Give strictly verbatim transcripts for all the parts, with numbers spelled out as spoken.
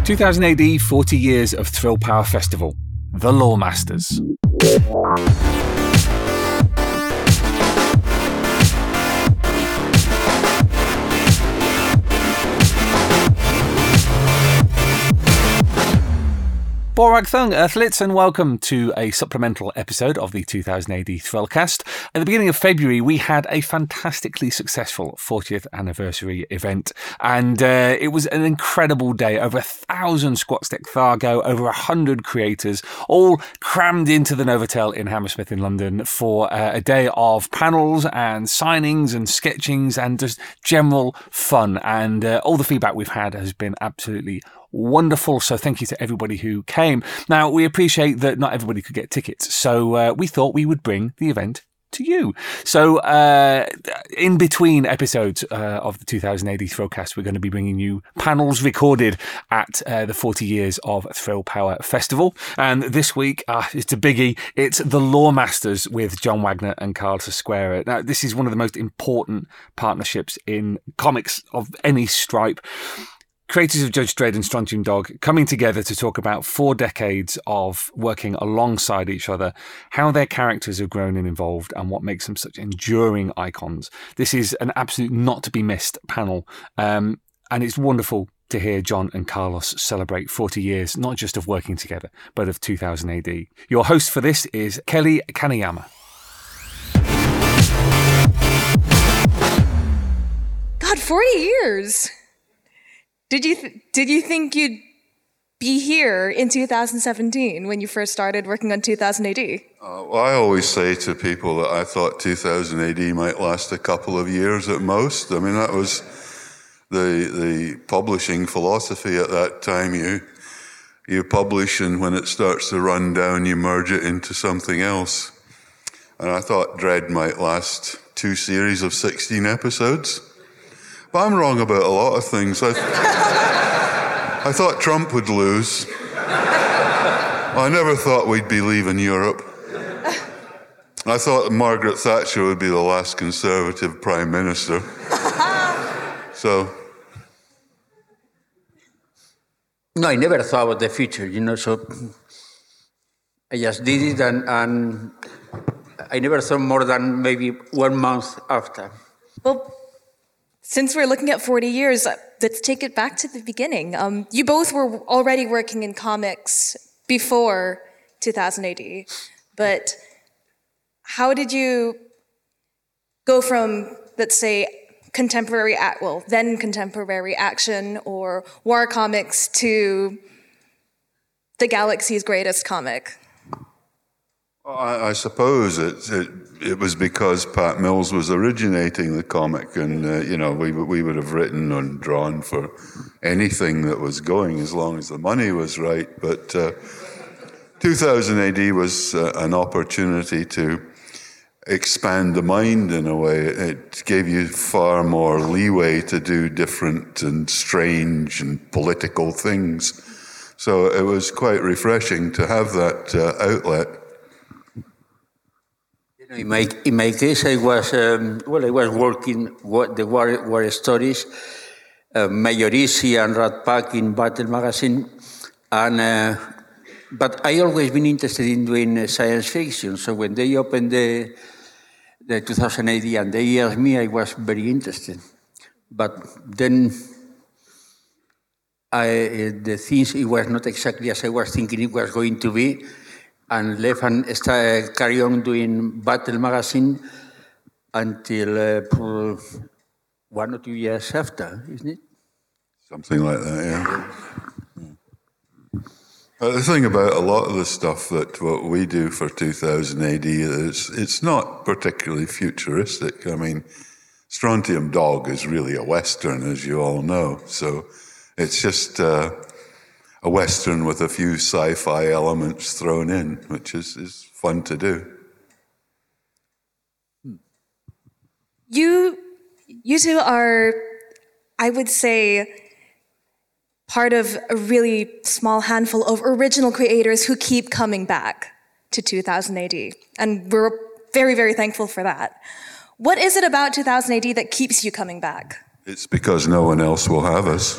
two thousand A D, forty years of Thrill Power Festival. The Loremasters. Borag Thung, Earthlets, and welcome to a supplemental episode of the two thousand A D Thrillcast. At the beginning of February, we had a fantastically successful fortieth anniversary event, and uh, it was an incredible day. Over a thousand Squatstick Thargo, over a hundred creators, all crammed into the Novotel in Hammersmith in London for uh, a day of panels and signings and sketchings and just general fun. And uh, all the feedback we've had has been absolutely wonderful, so thank you to everybody who came. Now, we appreciate that not everybody could get tickets, so uh, we thought we would bring the event to you. So, uh, in between episodes uh, of the two thousand A D Thrillcast, we're going to be bringing you panels recorded at uh, the forty years of Thrill Power Festival. And this week, uh, it's a biggie. It's the Loremasters with John Wagner and Carl Sesquera. Now, this is one of the most important partnerships in comics of any stripe. Creators of Judge Dredd and Strontium Dog coming together to talk about four decades of working alongside each other, how their characters have grown and evolved, and what makes them such enduring icons. This is an absolute not to be missed panel, um, and it's wonderful to hear John and Carlos celebrate forty years, not just of working together, but of two thousand A D. Your host for this is Kelly Kanayama. God, forty years! Did you th- did you think you'd be here in two thousand seventeen when you first started working on two thousand A D? Uh, well, I always say to people that I thought two thousand A D might last a couple of years at most. I mean, that was the the publishing philosophy at that time. You you publish, and when it starts to run down, you merge it into something else. And I thought Dredd might last two series of sixteen episodes. But I'm wrong about a lot of things. I, th- I thought Trump would lose. I never thought we'd be leaving Europe. I thought Margaret Thatcher would be the last Conservative Prime Minister. So... No, I never thought about the future, you know, so I just did it, and, and I never thought more than maybe one month after. Well, since we're looking at forty years, let's take it back to the beginning. Um, you both were already working in comics before two thousand A D, but how did you go from, let's say, contemporary, act, well, then contemporary action or war comics to the galaxy's greatest comic? I, I suppose it, it it was because Pat Mills was originating the comic, and uh, you know we we would have written and drawn for anything that was going as long as the money was right. But uh, two thousand A D was uh, an opportunity to expand the mind in a way. It gave you far more leeway to do different and strange and political things. So it was quite refreshing to have that uh, outlet. In my, in my case, I was um, well. I was working what the war, war stories, uh, Major Easy and Rat Pack in Battle Magazine, and uh, but I always been interested in doing uh, science fiction. So when they opened the the two thousand A D and they asked me, I was very interested. But then I, uh, the things it was not exactly as I was thinking it was going to be. And left and started, carry on doing Battle Magazine until uh, one or two years after, isn't it? Something like that, yeah. yeah. Uh, the thing about a lot of the stuff that what we do for two thousand A D is it's not particularly futuristic. I mean, Strontium Dog is really a Western, as you all know. So it's just... Uh, a Western with a few sci-fi elements thrown in, which is, is fun to do. You, you two are, I would say, part of a really small handful of original creators who keep coming back to two thousand A D. And we're very, very thankful for that. What is it about two thousand A D that keeps you coming back? It's because no one else will have us.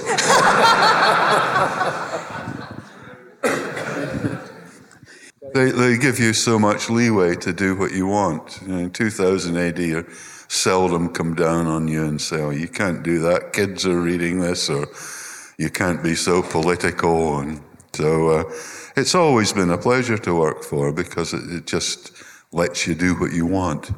they, they give you so much leeway to do what you want. You know, in two thousand A D, you seldom come down on you and say, oh, you can't do that. Kids are reading this, or you can't be so political. And so uh, it's always been a pleasure to work for, because it, it just lets you do what you want.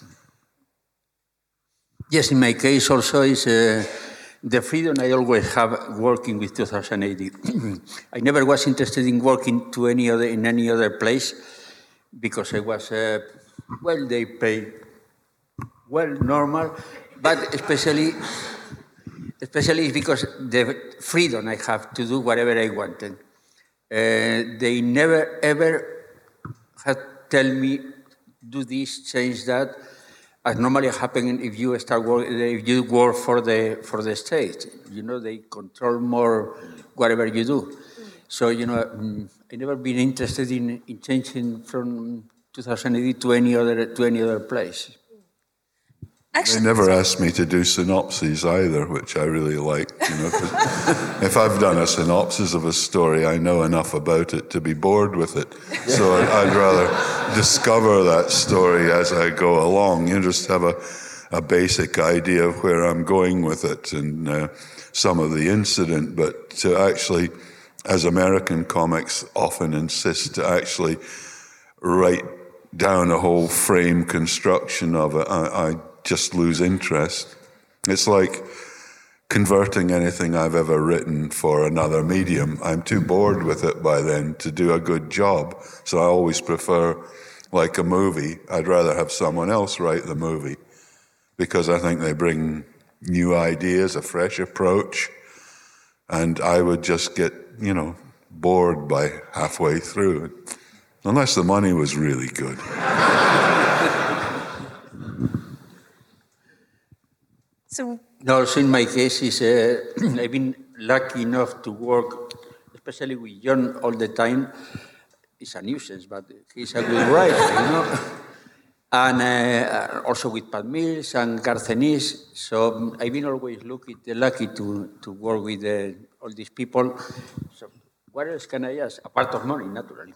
Yes, in my case also is uh, the freedom I always have working with two thousand A D. I never was interested in working to any other in any other place, because I was uh, well, they pay well, normal, but especially especially because the freedom I have to do whatever I wanted. Uh, they never ever had tell me do this, change that. As normally happens if you start work, if you work for the for the state, you know, they control more whatever you do. So you know, I never been interested in, in changing from two thousand A D to any other to any other place. Actually, they never asked me to do synopses either, which I really like. You know, if I've done a synopsis of a story, I know enough about it to be bored with it. So I'd rather discover that story as I go along. You just have a, a basic idea of where I'm going with it and uh, some of the incident. But to actually, as American comics often insist, to actually write down a whole frame construction of it, I, I just lose interest. It's like converting anything I've ever written for another medium. I'm too bored with it by then to do a good job. So I always prefer, like a movie, I'd rather have someone else write the movie, because I think they bring new ideas, a fresh approach, and I would just get, you know, bored by halfway through, unless the money was really good. So, no, so in my case, is uh, I've been lucky enough to work, especially with John all the time. It's a nuisance, but he's a good writer, you know. And uh, also with Pat Mills and Garth Ennis. So I've been always lucky, lucky to, to work with uh, all these people. So what else can I ask? Apart of money, naturally.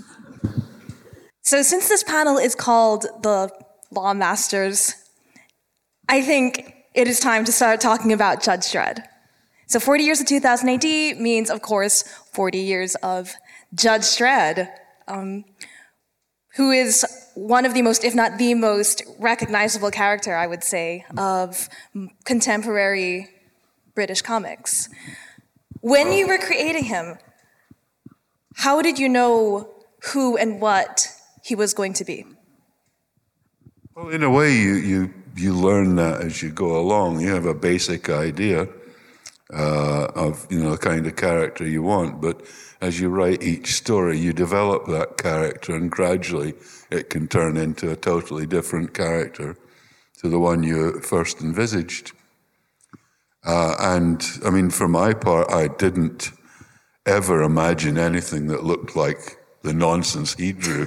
So since this panel is called the Law Masters, I think it is time to start talking about Judge Dredd. So forty years of two thousand A D means, of course, forty years of Judge Dredd, um, who is one of the most, if not the most, recognizable character, I would say, of contemporary British comics. When you were creating him, how did you know who and what he was going to be? Well, in a way, you, you, you learn that as you go along. You have a basic idea uh, of, you know, the kind of character you want, but as you write each story, you develop that character, and gradually it can turn into a totally different character to the one you first envisaged. Uh, and, I mean, for my part, I didn't ever imagine anything that looked like the nonsense he drew.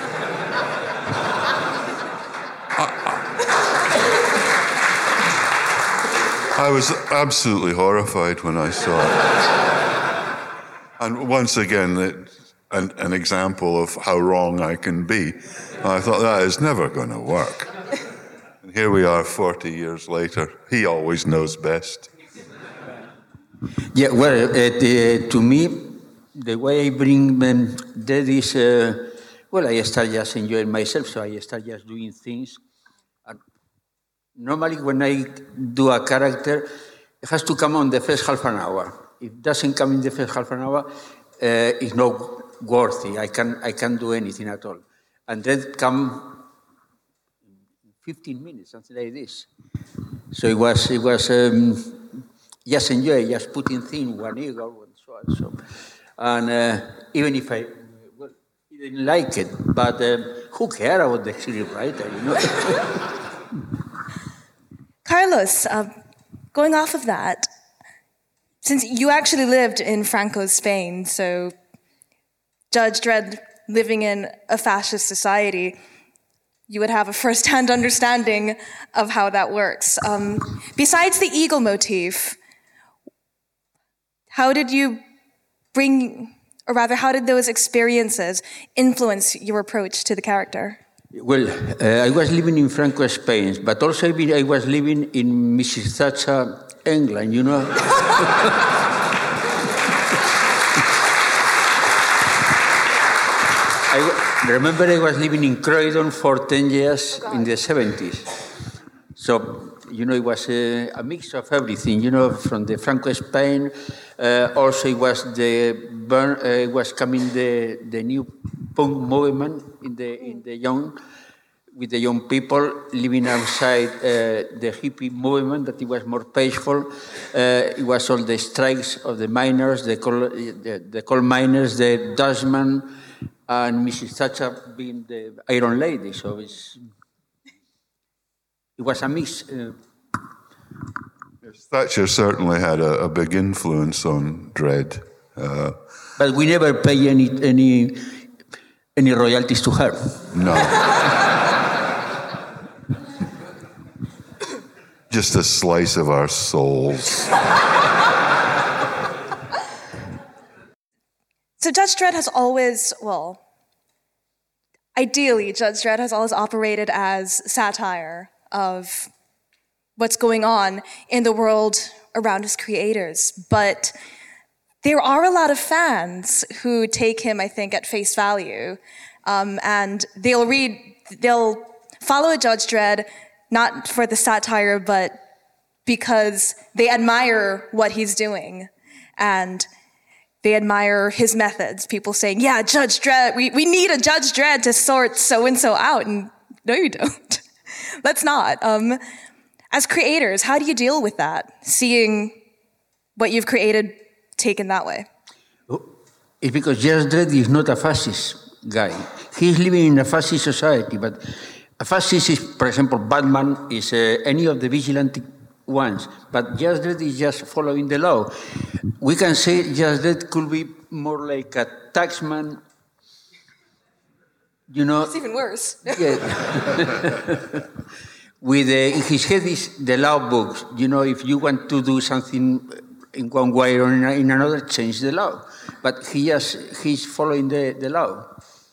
I was absolutely horrified when I saw it. And once again, it, an, an example of how wrong I can be. I thought, that is never going to work. And here we are forty years later. He always knows best. Yeah, well, uh, the, to me, the way I bring them that is, uh, well, I start just enjoying myself, so I start just doing things. And normally, when I do a character, it has to come on the first half an hour. If it doesn't come in the first half an hour, uh, it's not worthy. I can I can't do anything at all. And then come fifteen minutes, something like this. So it was it was um, just enjoy, just putting things one eagle and so on. So, and uh, even if I well, he didn't like it, but um, who cares about the series writer, you know? Carlos, uh, going off of that, since you actually lived in Franco's Spain, so Judge Dredd living in a fascist society, you would have a first-hand understanding of how that works. Um, besides the eagle motif, how did you bring, or rather, how did those experiences influence your approach to the character? Well, uh, I was living in Franco, Spain, but also I was living in Missus Thatcher, England, you know. I remember I was living in Croydon for ten years oh in the seventies. So, you know, it was a, a mix of everything, you know, from the Franco Spain. Uh, also, it was the burn, uh, it was coming the, the new punk movement in the in the young, with the young people living outside uh, the hippie movement, that it was more peaceful. Uh, it was all the strikes of the miners, the coal, the, the coal miners, the dustmen, and Missus Thatcher being the Iron Lady. So it's, it was a mix. Uh, Thatcher certainly had a, a big influence on Dredd. Uh, but we never pay any any any royalties to her. No. Just a slice of our souls. So Judge Dredd has always, well, ideally, Judge Dredd has always operated as satire of what's going on in the world around his creators. But there are a lot of fans who take him, I think, at face value. Um, and they'll read, they'll follow Judge Dredd not for the satire, but because they admire what he's doing. And they admire his methods. People saying, yeah, Judge Dredd, we, we need a Judge Dredd to sort so-and-so out. And no, you don't. Let's not. Um, as creators, how do you deal with that? Seeing what you've created taken that way? It's because Judge Dredd is not a fascist guy. He's living in a fascist society, but a fascist is, for example, Batman is uh, any of the vigilante ones, but Judge Dredd is just following the law. We can say Judge Dredd could be more like a taxman, you know. It's even worse. Yeah. With uh, in his head is the law books. You know, if you want to do something in one way or in another, change the law. But he just he's following the, the law.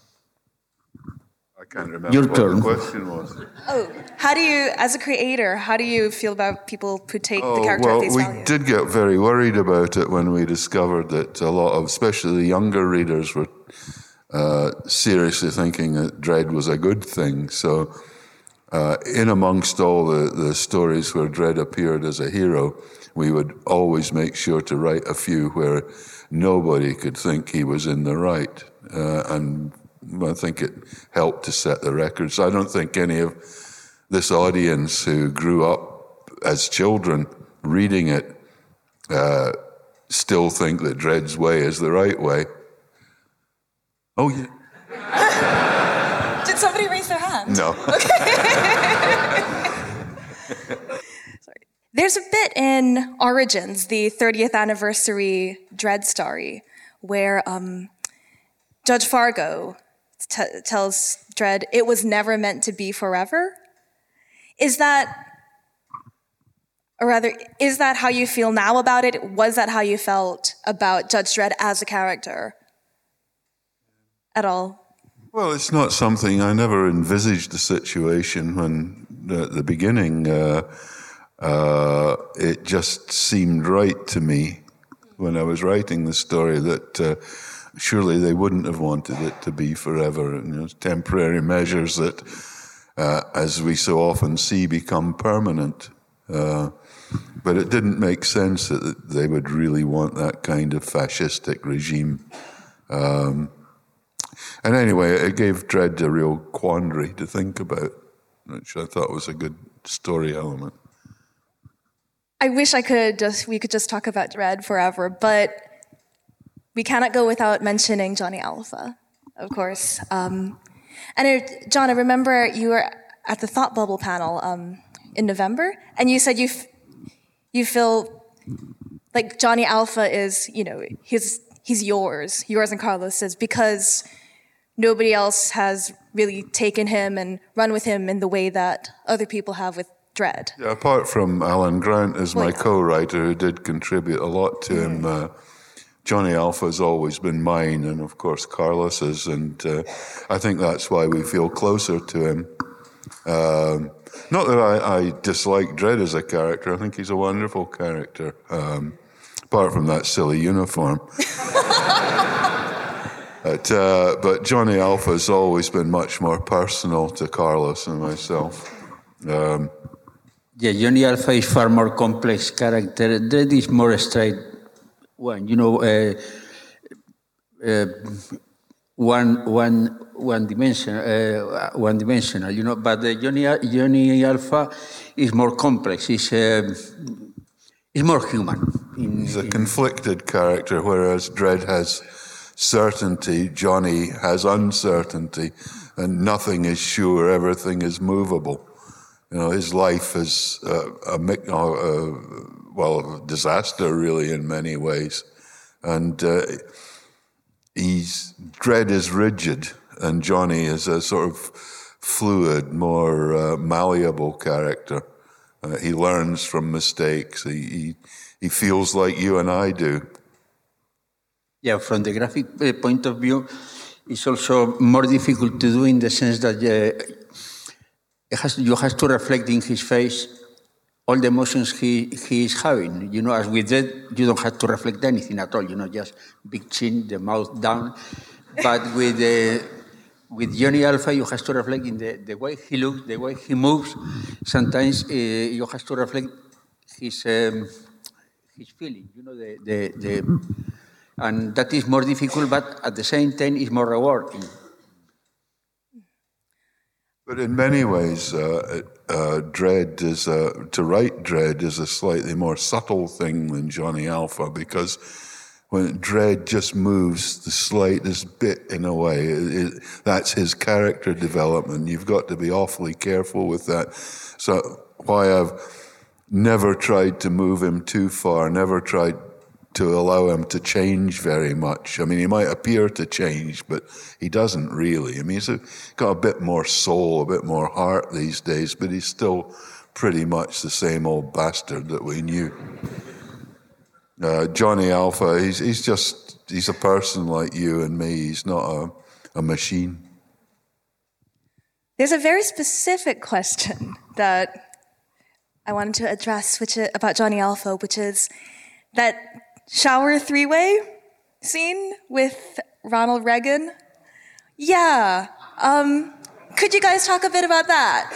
I can't remember Your what turn. the question was. Oh, how do you, as a creator, how do you feel about people who take Oh, the character well, at face we value? did get very worried about it when we discovered that a lot of, especially the younger readers, were uh, seriously thinking that Dredd was a good thing. So uh, in amongst all the, the stories where Dredd appeared as a hero, we would always make sure to write a few where nobody could think he was in the right. Uh, and I think it helped to set the record. So I don't think any of this audience who grew up as children reading it uh, still think that Dredd's way is the right way. Oh, yeah. Did somebody raise their hand? No. Sorry. There's a bit in Origins, the thirtieth anniversary Dredd story, where um, Judge Fargo t- tells Dredd, it was never meant to be forever. Is that, or rather, is that how you feel now about it? Was that how you felt about Judge Dredd as a character at all? Well, it's not something, I never envisaged a situation when, at the beginning, uh, uh, it just seemed right to me when I was writing the story that uh, surely they wouldn't have wanted it to be forever. And, you know, temporary measures that, uh, as we so often see, become permanent. Uh, but it didn't make sense that they would really want that kind of fascistic regime. Um, And anyway, it gave Dredd a real quandary to think about, which I thought was a good story element. I wish I could just, we could just talk about Dredd forever, but we cannot go without mentioning Johnny Alpha, of course. Um, and it, John, I remember you were at the Thought Bubble panel um, in November, and you said you f- you feel like Johnny Alpha is, you know, he's he's yours, yours and Carlos's, because nobody else has really taken him and run with him in the way that other people have with Dredd. Yeah, apart from Alan Grant as Well, my yeah. co-writer, who did contribute a lot to him, uh, Johnny Alpha has always been mine, and of course Carlos's, and uh, I think that's why we feel closer to him. Um, not that I, I dislike Dredd as a character. I think he's a wonderful character, um, apart from that silly uniform. But, uh, but Johnny Alpha has always been much more personal to Carlos and myself. Um, Yeah, Johnny Alpha is far more complex character. Dredd is more straight one, you know, uh, uh, one one one dimension, uh, one dimensional, you know. But uh, Johnny Johnny Alpha is more complex. He's uh, he's more human. In, he's a in, conflicted character, whereas Dredd has certainty, Johnny has uncertainty, and nothing is sure, everything is movable. You know, his life is uh, a, a, a well, a disaster really in many ways, and uh, he's Dredd is rigid, and Johnny is a sort of fluid, more uh, malleable character. Uh, he learns from mistakes. He, he he feels like you and I do. Yeah, from the graphic uh, point of view, it's also more difficult to do in the sense that uh, it has, you have to reflect in his face all the emotions he, he is having. You know, as with Dredd, you don't have to reflect anything at all, you know, just big chin, the mouth down. But with uh, with Johnny Alpha, you have to reflect in the, the way he looks, the way he moves. Sometimes uh, you have to reflect his um, his feeling, you know, the, the, the and that is more difficult, but at the same time, it's more rewarding. But in many ways, uh, uh, Dredd is a, to write Dredd is a slightly more subtle thing than Johnny Alpha, because when Dredd just moves the slightest bit in a way, it, it, that's his character development. You've got to be awfully careful with that. So why I've never tried to move him too far, never tried to allow him to change very much. I mean, he might appear to change, but he doesn't really. I mean, he's a, got a bit more soul, a bit more heart these days, but he's still pretty much the same old bastard that we knew. Uh, Johnny Alpha, he's, he's just, he's a person like you and me. He's not a, a machine. There's a very specific question that I wanted to address which is, about Johnny Alpha, which is that shower three-way scene with Ronald Reagan. Yeah. Um, could you guys talk a bit about that?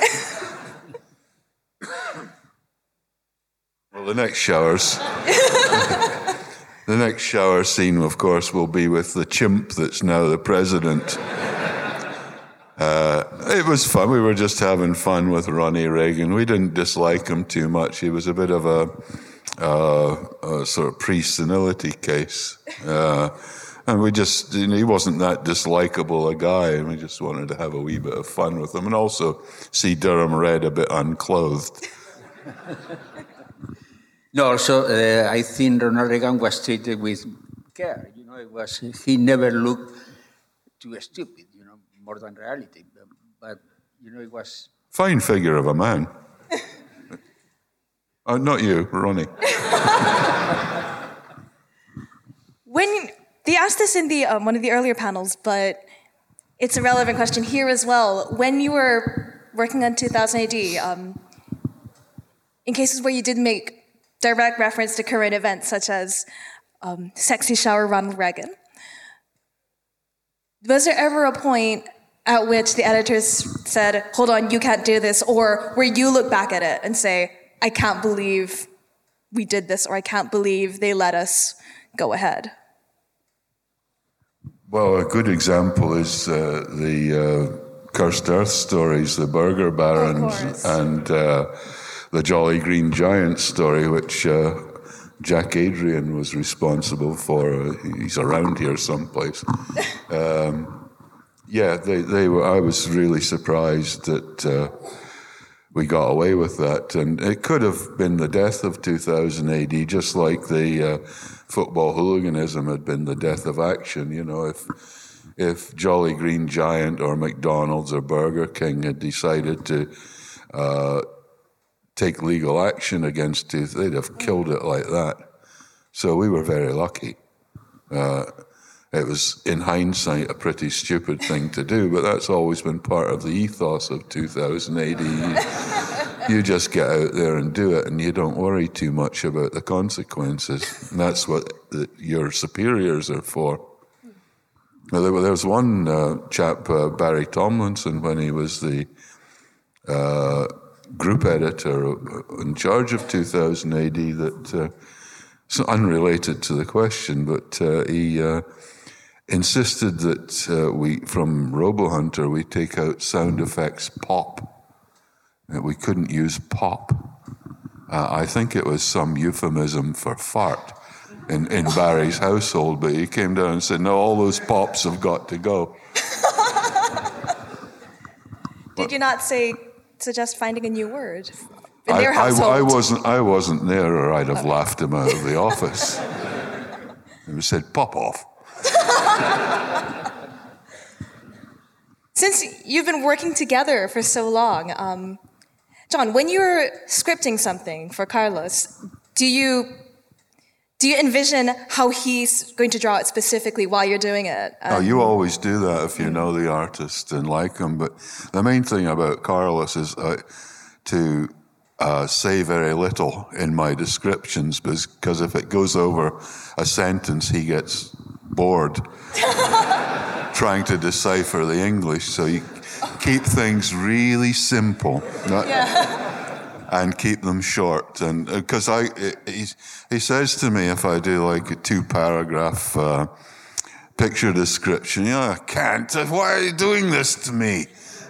Well, the next showers, the next shower scene, of course, will be with the chimp that's now the president. Uh, it was fun. We were just having fun with Ronnie Reagan. We didn't dislike him too much. He was a bit of a Uh, a sort of pre-senility case. Uh, and we just, you know, he wasn't that dislikable a guy, and we just wanted to have a wee bit of fun with him and also see Durham Red a bit unclothed. No, also, uh, I think Ronald Reagan was treated with care. You know, it was, he never looked too stupid, you know, more than reality. But, but you know, it was... Fine figure of a man. Uh, not you, Ronnie. When they asked this in the um, one of the earlier panels, but it's a relevant question here as well. When you were working on two thousand A D, um, in cases where you did make direct reference to current events, such as um, sexy shower Ronald Reagan, was there ever a point at which the editors said, "Hold on, you can't do this," or where you look back at it and say, I can't believe we did this, or I can't believe they let us go ahead? Well, a good example is uh, the uh, Cursed Earth stories, the Burger Barons, and uh, the Jolly Green Giant story, which uh, Jack Adrian was responsible for. He's around here someplace. um, yeah, they, they were. I was really surprised that uh, we got away with that, and it could have been the death of two thousand A D, just like the uh, football hooliganism had been the death of action. You know, if if Jolly Green Giant or McDonald's or Burger King had decided to uh, take legal action against it, they'd have killed it like that. So we were very lucky. Uh, it was, in hindsight, a pretty stupid thing to do, but that's always been part of the ethos of two thousand A D. You just get out there and do it, and you don't worry too much about the consequences. And that's what the, your superiors are for. Now, there, there was one uh, chap, uh, Barry Tomlinson, when he was the uh, group editor in charge of two thousand A D, that, uh, it's unrelated to the question, but uh, he uh, insisted that uh, we, from RoboHunter, we take out sound effects pop. That we couldn't use pop. Uh, I think it was some euphemism for fart in, in Barry's household, but he came down and said, no, all those pops have got to go. Did you not say, suggest finding a new word in I, their household? I, I, wasn't, I wasn't there, or I'd have laughed him out of the office. He said, pop off. Since you've been working together for so long, um, John, when you're scripting something for Carlos, do you do you envision how he's going to draw it specifically while you're doing it? Um, oh, you always do that if you know the artist and like him. But the main thing about Carlos is uh, to uh, say very little in my descriptions, because if it goes over a sentence, he gets bored trying to decipher the English. So you keep things really simple. Not, yeah. And keep them short, and because I, he, he says to me if I do like a two-paragraph uh, picture description, yeah, I can't. Why are you doing this to me?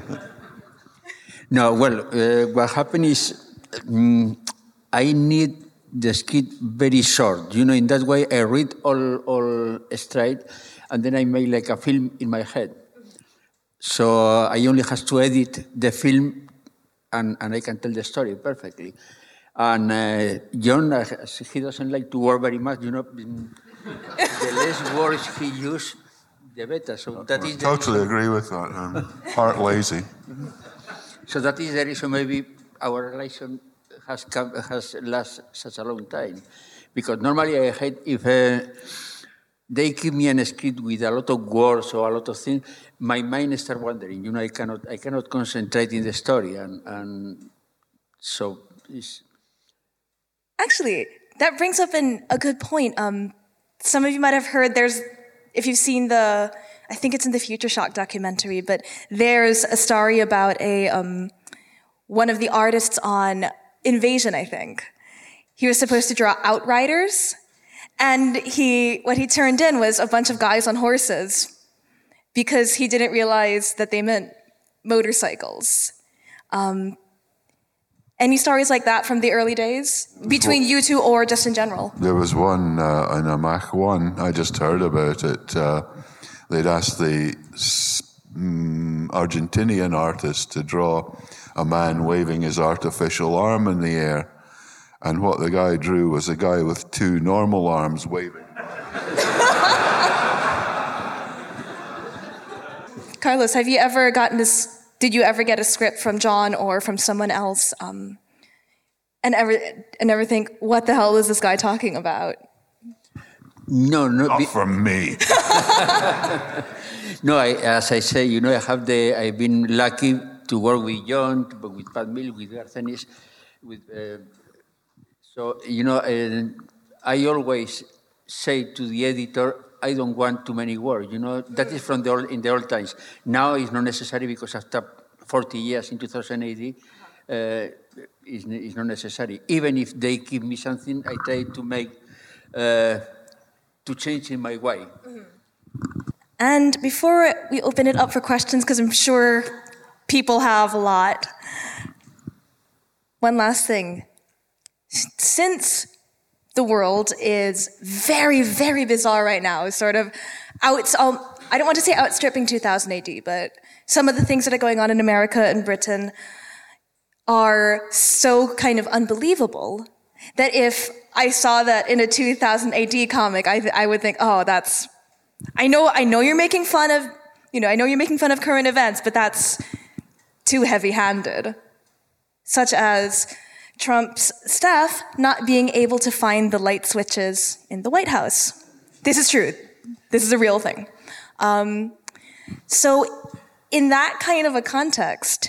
No, well, uh, what happened is um, I need the script very short. You know, in that way I read all all straight, and then I make like a film in my head. So uh, I only have to edit the film. And, and I can tell the story perfectly. And uh, John, uh, he doesn't like to work very much. You know, the less words he uses, the better. So that is the totally reason. Agree with that. I'm part lazy. So that is the reason maybe our relation has come, has lasted such a long time, because normally I hate if uh, they give me a script with a lot of words or a lot of things. My mind starts wandering. You know, I cannot, I cannot concentrate in the story, and and so it's. Actually, that brings up an, a good point. Um, some of you might have heard there's, if you've seen the, I think it's in the Future Shock documentary, but there's a story about a um, one of the artists on Invasion. I think he was supposed to draw Outriders, and he what he turned in was a bunch of guys on horses, because he didn't realize that they meant motorcycles. Um, any stories like that from the early days, between you two or just in general? There was one uh, in a Mach one, I just heard about it. Uh, they'd asked the um, Argentinian artist to draw a man waving his artificial arm in the air. And what the guy drew was a guy with two normal arms waving. Carlos, have you ever gotten this, did you ever get a script from John or from someone else um, and ever and ever think, what the hell is this guy talking about? No, no. Not be- from me. No, I, as I say, you know, I have the, I've been lucky to work with John, to work with Pat Mill, with Garcenis, with, uh, so, you know, uh, I always say to the editor, I don't want too many words, you know. That is from the old, in the old times. Now it's not necessary, because after forty years in two thousand A D, uh, it's, it's not necessary. Even if they give me something, I try to make, uh, to change in my way. Mm-hmm. And before we open it up for questions, because I'm sure people have a lot, one last thing. Since the world is very, very bizarre right now, sort of out, um, I don't want to say outstripping two thousand A D, but some of the things that are going on in America and Britain are so kind of unbelievable that if I saw that in a two thousand A D comic, I, th- I would think, oh, that's I know, I know you're making fun of, you know, I know you're making fun of current events, but that's too heavy-handed. Such as Trump's staff not being able to find the light switches in the White House. This is true. This is a real thing. Um, so in that kind of a context,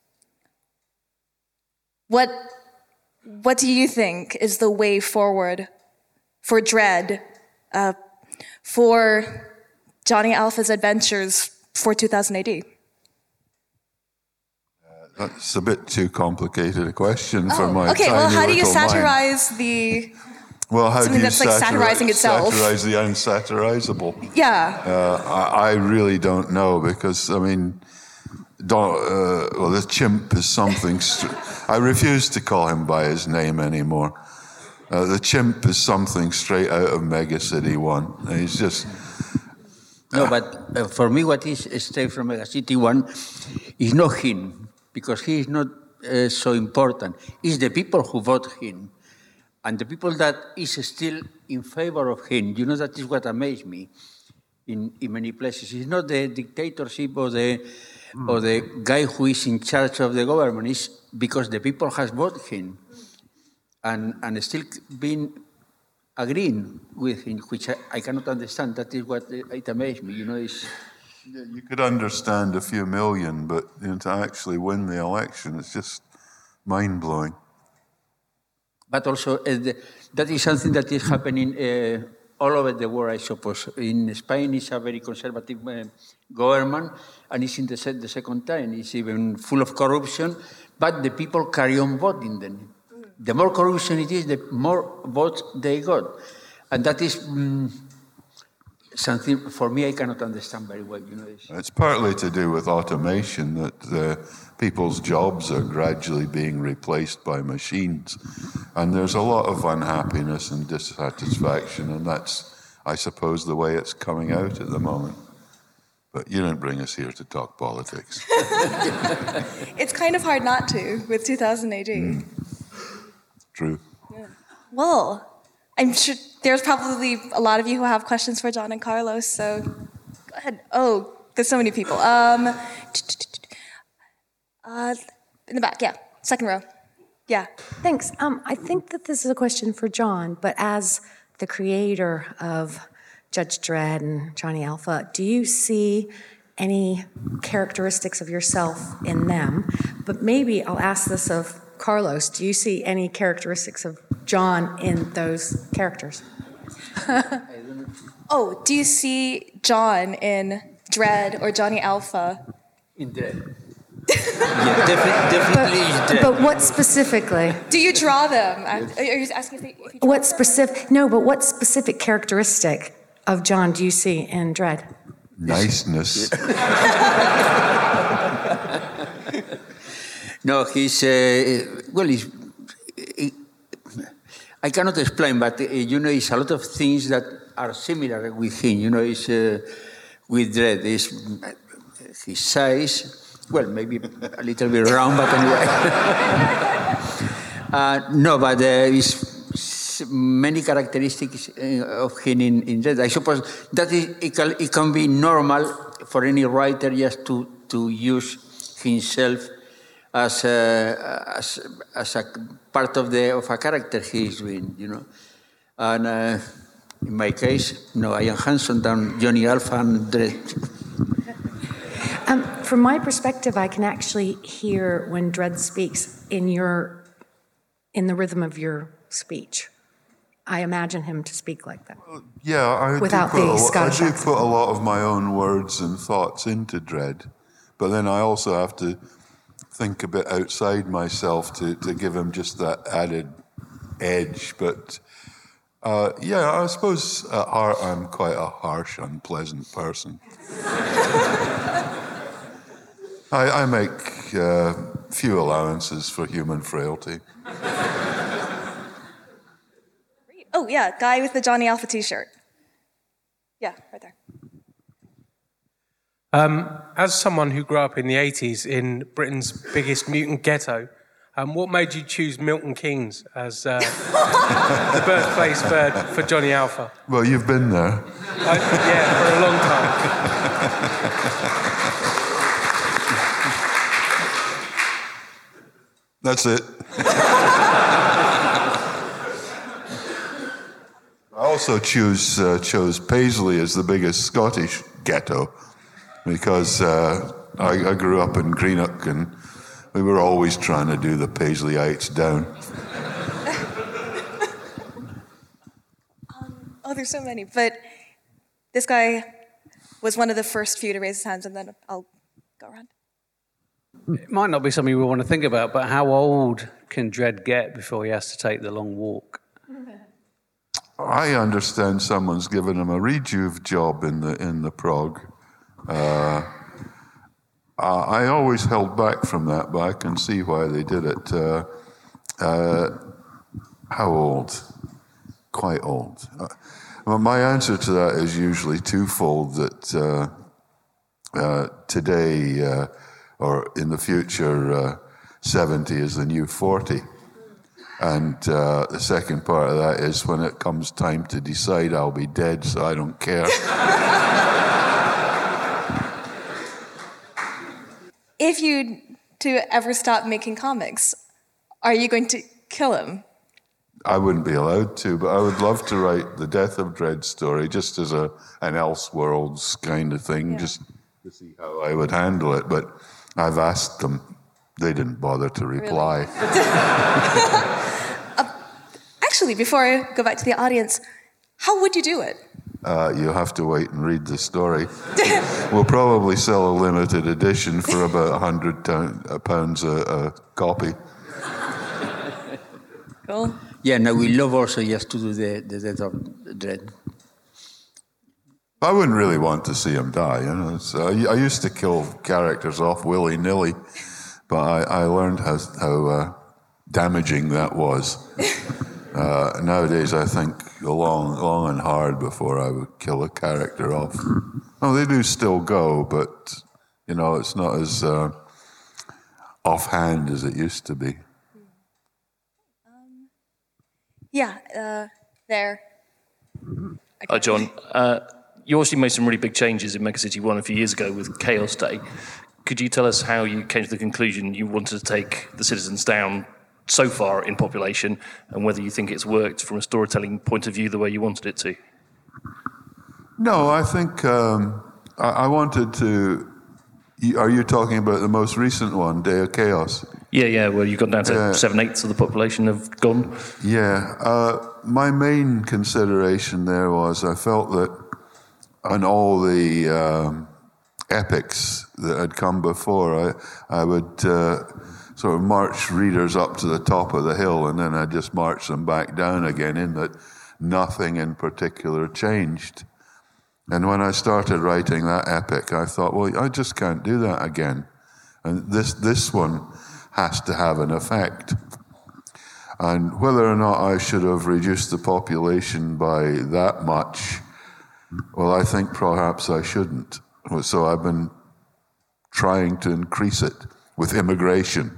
what, what do you think is the way forward for Dredd, uh, for Johnny Alpha's adventures for two thousand A D? That's a bit too complicated a question Oh, for my okay, tiny well, how do you little mind. satirize the... Well, how something do you that's, like, satirizing itself? satirize the unsatirizable? Yeah. Uh, I, I really don't know because, I mean, don't, uh, well, the chimp is something... St- I refuse to call him by his name anymore. Uh, the chimp is something straight out of Mega City one. He's just... No, but uh, for me, what is straight from Mega City one is not him, because he is not uh, so important. It's the people who vote him. And the people that is still in favor of him, you know, that is what amazed me in, in many places. It's not the dictatorship or the, mm. or the guy who is in charge of the government. It's because the people has voted him and, and still been agreeing with him, which I, I cannot understand. That is what it amazed me, you know. It's, yeah, you could understand a few million, but you know, to actually win the election, it's just mind-blowing. But also, uh, the, that is something that is happening uh, all over the world, I suppose. In Spain, it's a very conservative uh, government, and it's in the, se- the second time. It's even full of corruption, but the people carry on voting then. The more corruption it is, the more votes they got. And that is um, something, for me, I cannot understand very well. You know, it's, it's partly to do with automation, that uh, people's jobs are gradually being replaced by machines. And there's a lot of unhappiness and dissatisfaction, and that's, I suppose, the way it's coming out at the moment. But you didn't bring us here to talk politics. It's kind of hard not to with two thousand A D. Mm. True. Yeah. Well, I'm sure there's probably a lot of you who have questions for John and Carlos, so go ahead. Oh, there's so many people. Um, uh, in the back, yeah, second row. Yeah. Thanks. Um, I think that this is a question for John, but as the creator of Judge Dredd and Johnny Alpha, do you see any characteristics of yourself in them? But maybe I'll ask this of Carlos. Do you see any characteristics of John in those characters? Oh, do you see John in Dredd or Johnny Alpha? In Dredd. Yeah, definitely, definitely but, is Dredd. But what specifically? Do you draw them? Are you asking if, they, if you draw What them? specific? No, but what specific characteristic of John do you see in Dredd? Niceness. No, he's, uh, well, he's, he, I cannot explain, but, uh, you know, it's a lot of things that are similar with him. You know, it's, uh, with Dredd, it's his size, well, maybe a little bit round, but anyway. uh, no, but uh, it's many characteristics of him in, in Dredd. I suppose that is, it, can, it can be normal for any writer just to, to use himself as a, as, as a part of the of a character he is doing, you know. And uh, in my case, no, I am handsome than Johnny Alpha and Dredd. Um, from my perspective, I can actually hear when Dredd speaks in your, in the rhythm of your speech. I imagine him to speak like that. Well, yeah, I without do, put the a, Scottish I do accent. put a lot of my own words and thoughts into Dredd, but then I also have to think a bit outside myself to, to give him just that added edge. But uh, yeah, I suppose at heart I'm quite a harsh, unpleasant person. I, I make uh, few allowances for human frailty. Oh, yeah, guy with the Johnny Alpha t-shirt. Yeah, right there. Um, as someone who grew up in the eighties in Britain's biggest mutant ghetto, Um, what made you choose Milton Keynes as uh, the birthplace for, for Johnny Alpha? Well, you've been there. I, yeah, for a long time. That's it. I also choose, uh, chose Paisley as the biggest Scottish ghetto because uh, I, I grew up in Greenock and we were always trying to do the Paisleyites down. um, oh, there's so many. But this guy was one of the first few to raise his hands, and then I'll go around. It might not be something we want to think about, but how old can Dredd get before he has to take the long walk? I understand someone's given him a rejuve job in the in the prog. Uh, I always held back from that, but I can see why they did it. Uh, uh, how old? Quite old. Uh, well, my answer to that is usually twofold, that uh, uh, today uh, or in the future, uh, seventy is the new forty. And uh, the second part of that is when it comes time to decide, I'll be dead, so I don't care. If you to ever stop making comics, are you going to kill him? I wouldn't be allowed to, but I would love to write the Death of Dredd story just as a an Elseworlds kind of thing, yeah. Just to see how I would handle it. But I've asked them. They didn't bother to reply. Really? uh, actually, before I go back to the audience, how would you do it? Uh, you'll have to wait and read the story. We'll probably sell a limited edition for about one hundred pounds a, a copy. Cool. Yeah, no, we love also just to do the, the Death of Dredd. I wouldn't really want to see him die. You know, so I, I used to kill characters off willy-nilly, but I, I learned how, how uh, damaging that was. Uh, nowadays, I think long, long and hard before I would kill a character off. Oh, they do still go, but you know, it's not as uh, offhand as it used to be. Um, yeah, uh, there. Hi, John. Uh, you obviously made some really big changes in Mega City one a few years ago with Chaos Day. Could you tell us how you came to the conclusion you wanted to take the Citizens down so far in population, and whether you think it's worked from a storytelling point of view the way you wanted it to? No, I think um, I, I wanted to... Are you talking about the most recent one, Day of Chaos? Yeah, yeah, where you've gone down to uh, seven-eighths of the population have gone. Yeah. Uh, my main consideration there was I felt that on all the um, epics that had come before, I, I would... Uh, sort of march readers up to the top of the hill, and then I just march them back down again, in that nothing in particular changed. And when I started writing that epic, I thought, well, I just can't do that again. And this this one has to have an effect. And whether or not I should have reduced the population by that much, well, I think perhaps I shouldn't. So I've been trying to increase it with immigration.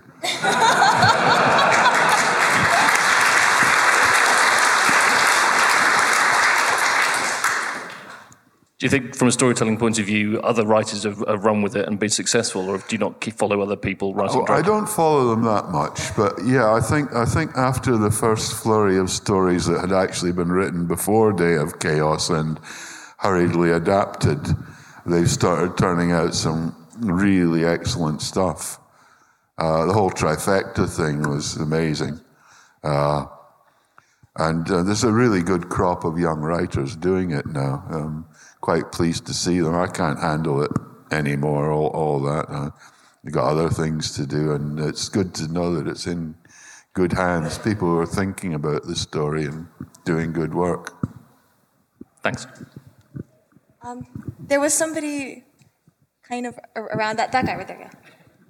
Do you think, from a storytelling point of view, other writers have, have run with it and been successful, or do you not keep follow other people writing? Oh, I don't follow them that much, but yeah, I think I think after the first flurry of stories that had actually been written before Day of Chaos and hurriedly adapted, they've started turning out some really excellent stuff. Uh, the whole trifecta thing was amazing. Uh, and uh, there's a really good crop of young writers doing it now. Um, quite pleased to see them. I can't handle it anymore, all, all that. Uh, you've got other things to do, and it's good to know that it's in good hands. People who are thinking about this story and doing good work. Thanks. Um, there was somebody kind of around that, that guy right there, yeah.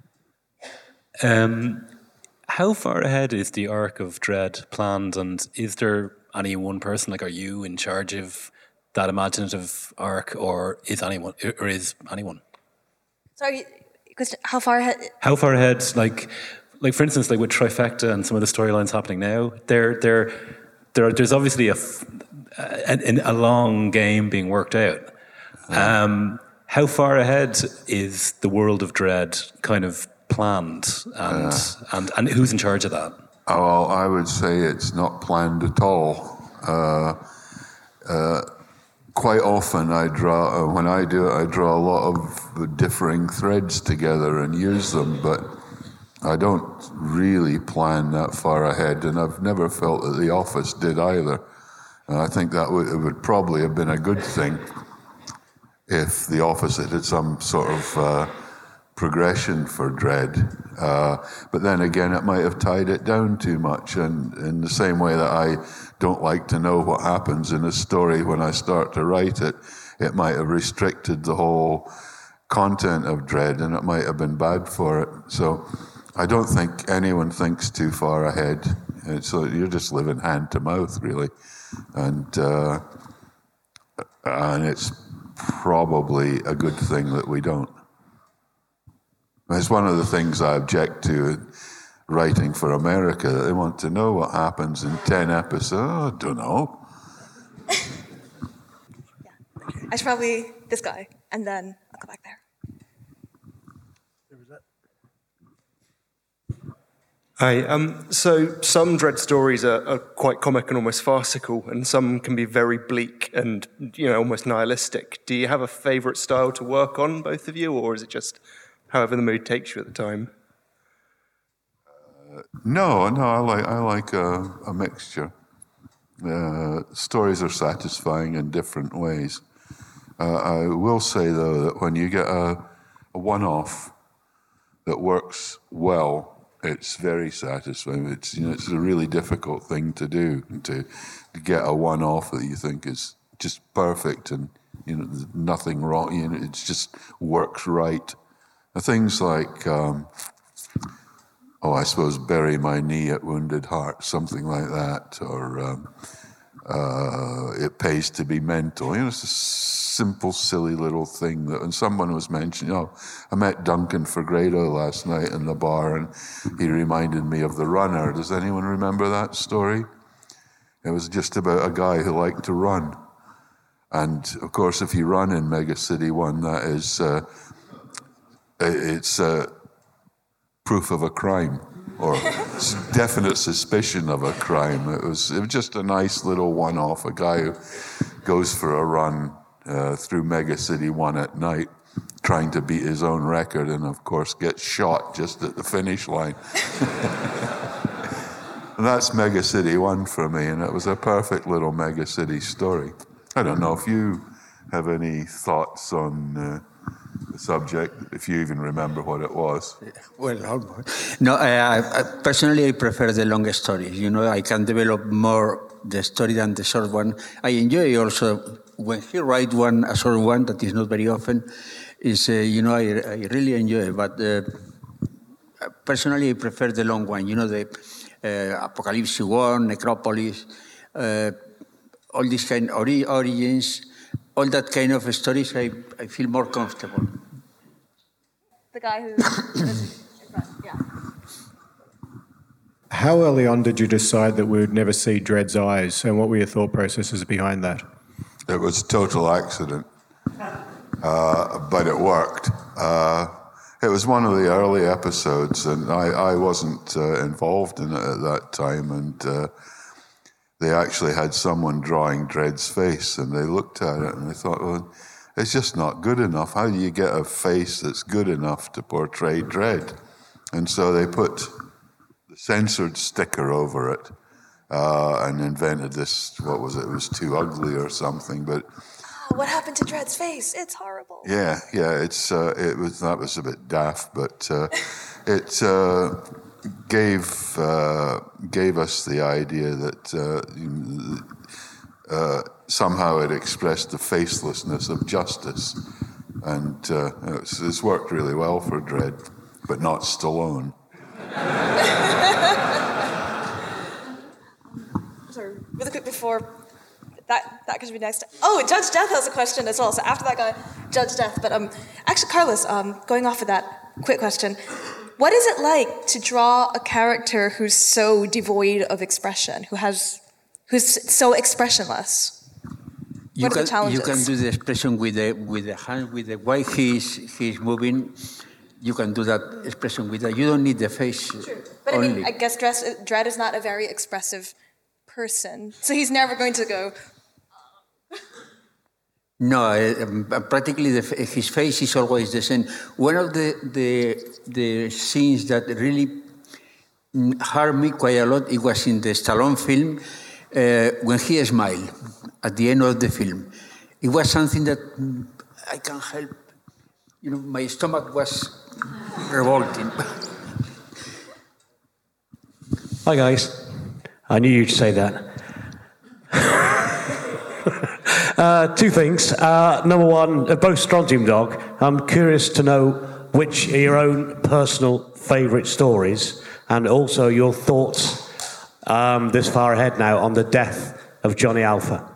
Um, how far ahead is the arc of Dredd planned, and is there any one person, like, are you in charge of that imaginative arc, or is anyone, or is anyone? Sorry, how far ahead? How far ahead, like, like for instance, like with Trifecta and some of the storylines happening now, there, there, there, there's obviously a, a, a long game being worked out. Um, how far ahead is the world of Dread kind of planned, and uh, and and who's in charge of that? Oh, I would say it's not planned at all. Uh, uh, quite often, I draw uh, when I do it, I draw a lot of differing threads together and use them, but I don't really plan that far ahead, and I've never felt that The Office did either. And I think that would, it would probably have been a good thing if The Office had had some sort of uh, progression for Dread. Uh, but then again, it might have tied it down too much, and in the same way that I don't like to know what happens in a story when I start to write it, it might have restricted the whole content of Dread, and it might have been bad for it. So I don't think anyone thinks too far ahead. And so you're just living hand to mouth, really. And uh, and it's probably a good thing that we don't. It's one of the things I object to writing for America. They want to know what happens in ten episodes. Oh, I don't know. Yeah. I should probably, this guy, and then I'll go back there. Hi. Um, so some Dread stories are, are quite comic and almost farcical, and some can be very bleak and, you know, almost nihilistic. Do you have a favourite style to work on, both of you, or is it just however the mood takes you at the time? Uh, no, no, I like I like a, a mixture. Uh, stories are satisfying in different ways. Uh, I will say though that when you get a, a one-off that works well, it's very satisfying. It's, you know, it's a really difficult thing to do, to, to get a one-off that you think is just perfect and, you know, there's nothing wrong. You know, it just works right. Things like, um, oh, I suppose, Bury My Knee at Wounded Heart, something like that, or um, uh, It Pays to Be Mental. You know, it's a simple, silly little thing that, and someone was mentioning, oh, I met Duncan Fegredo last night in the bar, and he reminded me of The Runner. Does anyone remember that story? It was just about a guy who liked to run. And, of course, if you run in Mega City One, that is... Uh, It's uh, proof of a crime, or definite suspicion of a crime. It was, it was just a nice little one-off. A guy who goes for a run uh, through Mega City One at night, trying to beat his own record, and of course gets shot just at the finish line. And that's Mega City One for me, and it was a perfect little Mega City story. I don't know if you have any thoughts on... Uh, the subject, if you even remember what it was. Well, no, I, I, personally I prefer the longer stories. You know, I can develop more the story than the short one. I enjoy also, when he writes one, a short one that is not very often, is, uh, you know, I, I really enjoy it. But uh, personally I prefer the long one, you know, the uh, Apocalypse War, Necropolis, uh, all these kind of ori- origins, all that kind of stories, I, I feel more comfortable. The guy who is in front, yeah. How early on did you decide that we would never see Dread's eyes, and what were your thought processes behind that? It was a total accident, uh, but it worked. Uh, it was one of the early episodes, and I, I wasn't uh, involved in it at that time, and uh, they actually had someone drawing Dread's face, and they looked at it and they thought, well, it's just not good enough. How do you get a face that's good enough to portray Dread? And so they put the censored sticker over it uh, and invented this, what was it, it was Too Ugly or something, but... Oh, what happened to Dread's face? It's horrible. Yeah, yeah, it's uh, it was that was a bit daft, but uh, it... Uh, gave uh, gave us the idea that uh, uh, somehow it expressed the facelessness of justice, and uh, it's, it's worked really well for Dread, but not Stallone. Sorry, really quick before that that could be next. Oh, Judge Death has a question as well. So after that guy, Judge Death. But um, actually, Carlos, um, going off of that, quick question. What is it like to draw a character who's so devoid of expression, who has, who's so expressionless? You What are can, the challenges? You can do the expression with the with the hand, with the way he's he's moving. You can do that expression with that. You don't need the face. True. But only. I mean, I guess Dredd, Dredd is not a very expressive person, so he's never going to go. No, uh, practically the, his face is always the same. One of the the the scenes that really hurt me quite a lot, it was in the Stallone film uh, when he smiled at the end of the film. It was something that I can't help. You know, my stomach was revolting. Hi guys, I knew you'd say that. uh, two things. Uh, number one, uh, both Strontium Dog. I'm curious to know which are your own personal favourite stories, and also your thoughts um, this far ahead now on the death of Johnny Alpha.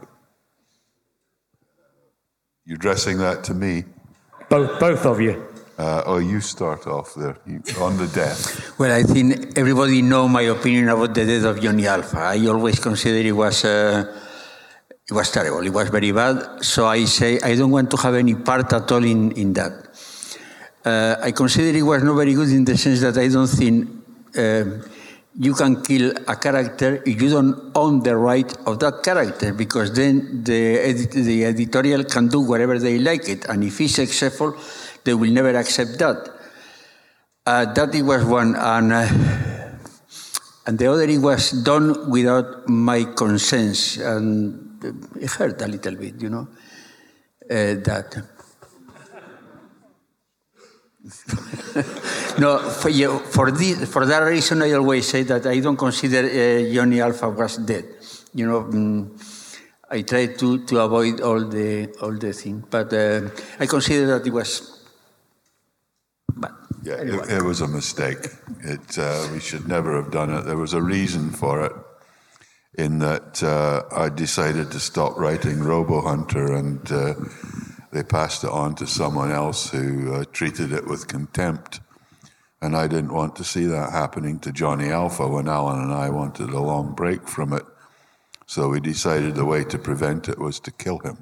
You're addressing that to me? Both, both of you. Uh, oh, you start off there, you, on the death. Well, I think everybody knows my opinion about the death of Johnny Alpha. I always consider it was uh, it was terrible. It was very bad. So I say I don't want to have any part at all in in that. Uh, I consider it was not very good in the sense that I don't think uh, you can kill a character if you don't own the right of that character, because then the edit the editorial can do whatever they like it, and if it's successful, they will never accept that. Uh, that it was one, and uh, and the other it was done without my consent, and it hurt a little bit, you know, uh, that. No, for, you, for, this, for that reason, I always say that I don't consider uh, Johnny Alpha was dead. You know, um, I try to, to avoid all the all the thing, but uh, I consider that it was. But yeah, it, it was a mistake. It uh, we should never have done it. There was a reason for it, in that uh, I decided to stop writing Robo Hunter, and uh, they passed it on to someone else who uh, treated it with contempt. And I didn't want to see that happening to Johnny Alpha when Alan and I wanted a long break from it. So we decided the way to prevent it was to kill him.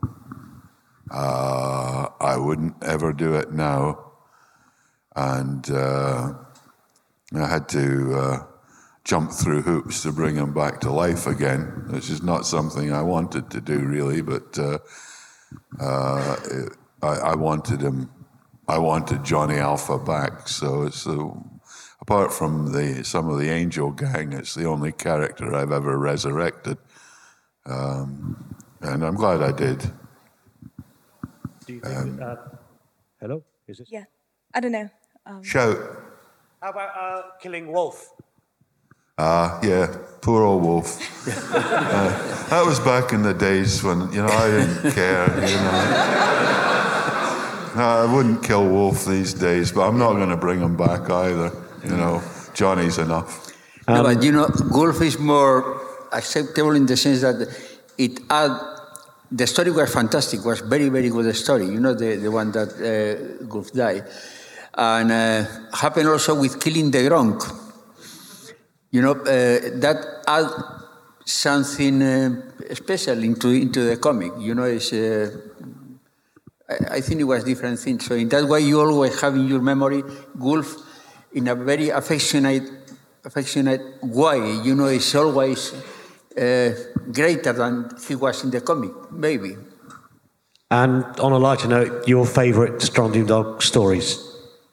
Uh, I wouldn't ever do it now. And uh, I had to uh, jump through hoops to bring him back to life again, which is not something I wanted to do, really, but uh, uh, it, I, I wanted him. I wanted Johnny Alpha back, so it's uh, apart from the some of the Angel Gang, it's the only character I've ever resurrected, um, and I'm glad I did. Do you think um, that, uh, hello? Is this? Yeah, I don't know. Um, Shout. How about uh, killing Wolf? Ah, uh, yeah, poor old Wolf. uh, that was back in the days when, you know, I didn't care, you know. No, I wouldn't kill Wolf these days, but I'm not going to bring him back either. You know, Johnny's enough. Um, no, but you know, Wolf is more acceptable in the sense that it add, the story was fantastic, was very, very good story. You know, the, the one that uh, Wolf died. And uh, happened also with killing the Gronk. You know, uh, that add something uh, special into, into the comic. You know, it's... Uh, I think it was different things. So in that way, you always have in your memory Wolf in a very affectionate, affectionate way. You know, it's always uh, greater than he was in the comic, maybe. And on a lighter note, your favourite Strontium Dog stories?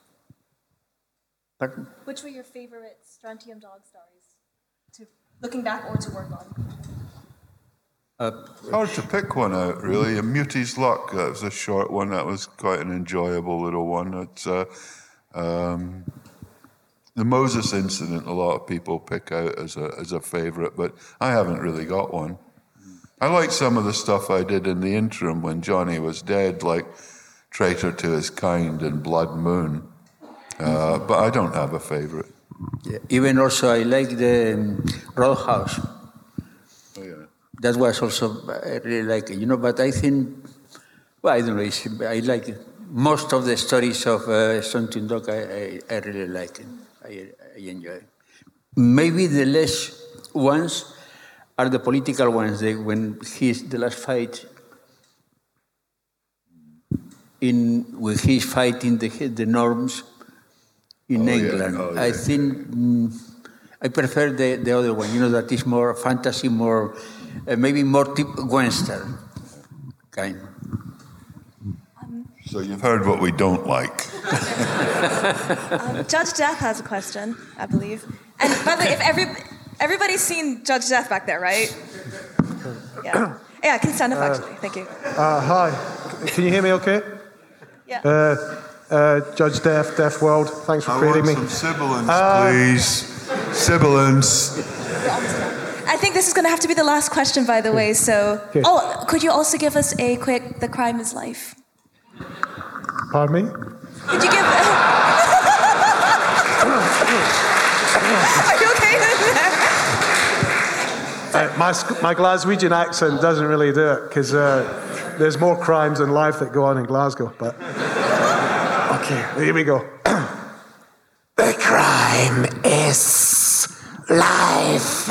Pardon? Which were your favourite Strontium Dog stories, to looking back or to work on? Uh, Hard to pick one out, really. Muti's Luck, that was a short one. That was quite an enjoyable little one. It's, uh, um, the Moses incident, a lot of people pick out as a as a favourite, but I haven't really got one. I like some of the stuff I did in the interim when Johnny was dead, like Traitor to His Kind and Blood Moon. Uh, but I don't have a favourite. Yeah. Even also, I like the um, Roadhouse. Oh, yeah. That was also, I really like it, you know, but I think, well, I don't know, it's, I like it. Most of the stories of uh, Strontium Dog, I, I, I really like it. I, I enjoy. Maybe the less ones are the political ones. They, when he's the last fight in when he's fighting the the norms in oh, England. Yeah. Oh, yeah. I think mm, I prefer the, the other one. You know, that is more fantasy, more uh, maybe more tip Western kind. So you've heard what we don't like. um, Judge Death has a question, I believe. And by the way, if every everybody's seen Judge Death back there, right? Yeah. Yeah, I can stand up, actually. Thank you. Uh, hi. Can you hear me okay? Yeah. Uh, uh, Judge Death, Deaf World, thanks for I creating want me. some sibilance, Uh, please. Sibilance. I think this is going to have to be the last question, by the way. So, Okay. oh, could you also give us a quick "The Crime Is Life"? Pardon me? Could you give? Are you okay with that? Uh, my, sc- my Glaswegian accent doesn't really do it, because uh, there's more crimes in life that go on in Glasgow. But okay, here we go. The crime is life.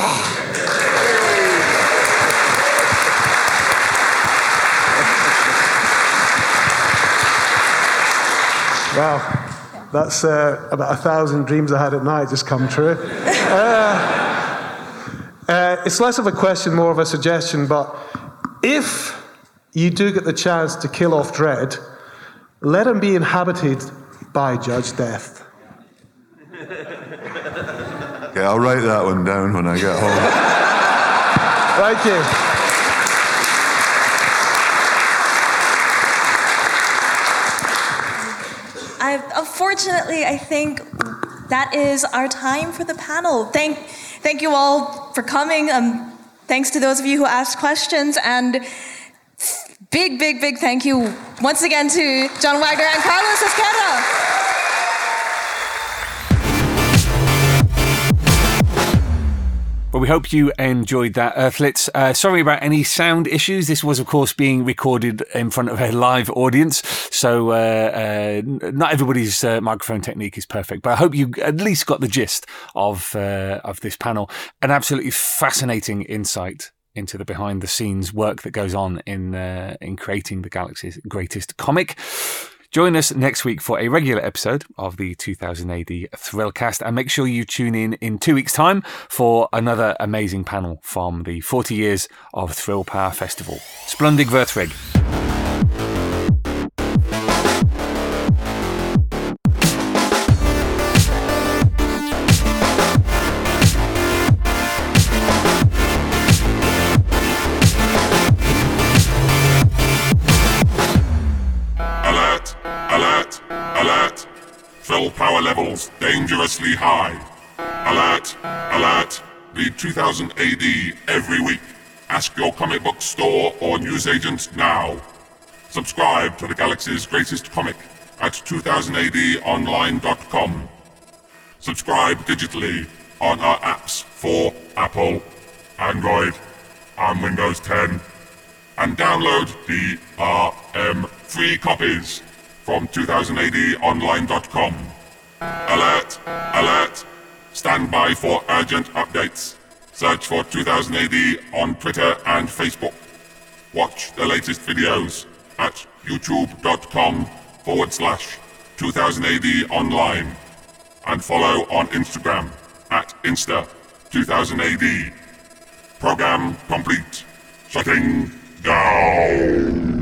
Wow, that's uh, about a thousand dreams I had at night just come true. Uh, uh, it's less of a question, more of a suggestion, but if you do get the chance to kill off Dredd, let him be inhabited by Judge Death. Okay, I'll write that one down when I get home. Thank you. I, unfortunately, I think that is our time for the panel. Thank, thank you all for coming. Um, thanks to those of you who asked questions, and big, big, big thank you once again to John Wagner and Carlos Ezquerra. Well, we hope you enjoyed that, Earthlets. Uh, sorry about any sound issues. This was, of course, being recorded in front of a live audience, so uh, uh, not everybody's uh, microphone technique is perfect. But I hope you at least got the gist of uh, of this panel. An absolutely fascinating insight into the behind-the-scenes work that goes on in uh, in creating the galaxy's greatest comic. Join us next week for a regular episode of the two thousand A D Thrillcast, and make sure you tune in in two weeks' time for another amazing panel from the forty years of Thrill Power Festival. Splundig Vertrig. Thrill power levels dangerously high. Alert, alert, read two thousand A D every week. Ask your comic book store or newsagent now. Subscribe to the galaxy's greatest comic at two thousand A D online dot com. Subscribe digitally on our apps for Apple, Android, and Windows ten. And download D R M free copies from two thousand A D online dot com. Alert! Alert! Stand by for urgent updates. Search for two thousand A D on Twitter and Facebook. Watch the latest videos at youtube.com forward slash 2000AD online. And follow on Instagram at Insta two thousand A D. Program complete. Shutting down.